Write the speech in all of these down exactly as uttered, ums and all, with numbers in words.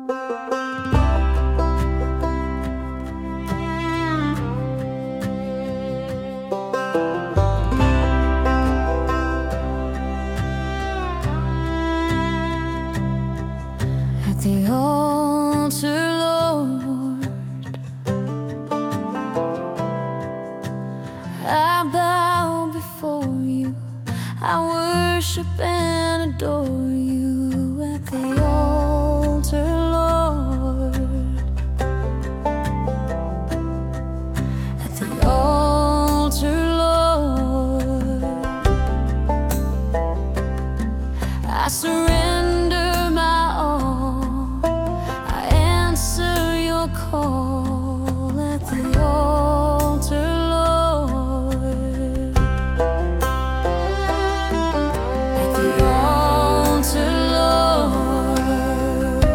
At the altar, Lord, I bow before you. I worship and adore you. At the altar, Lord, at the altar, Lord, I surrender my all. I answer your call. At the altar, Lord, at the altar, Lord,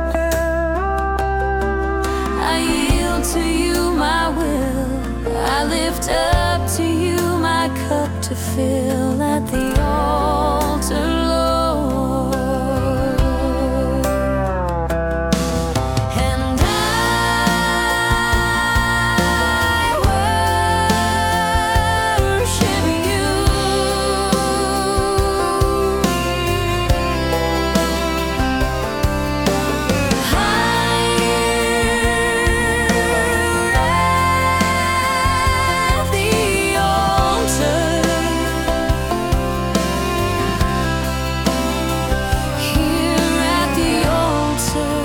I yield to you my will. I lift up to you my cup to fill. At the altar, Lord, and I worship you. At the altar, here at the altar,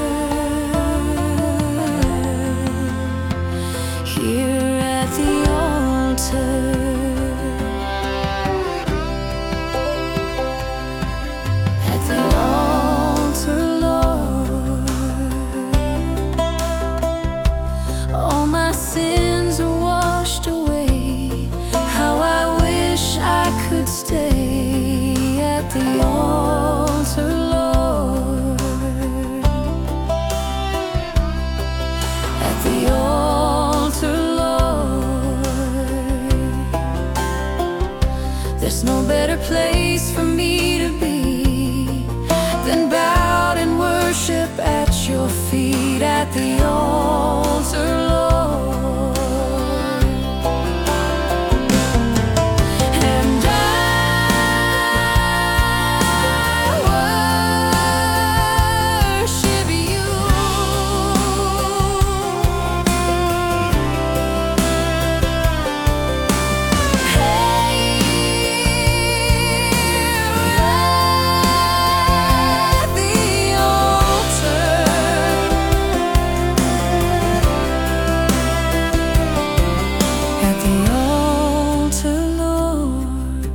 here at the altar, at the altar, Lord, all my sins are washed away. How I wish I could stay at the altar, Lord, at the altar, Lord. There's no better place for me to be than bowed in worship at your feet. At the altar, Lord, and I worship you. Hey, at the altar, at the altar, Lord,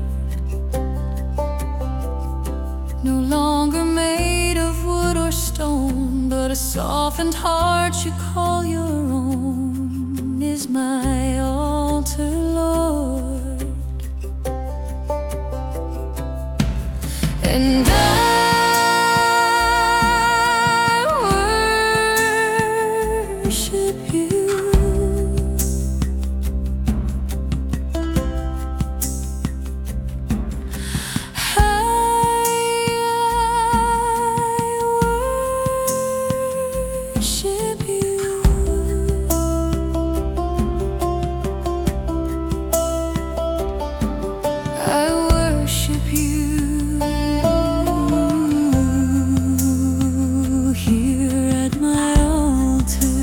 no longer made of wood or stone, but a softened heart you call your own is my altar, Lord, and I worship you. Worship you. I worship you. Here at my altar,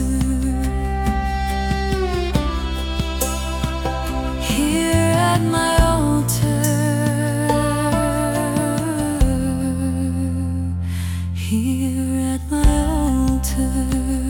here at my altar, here at my altar.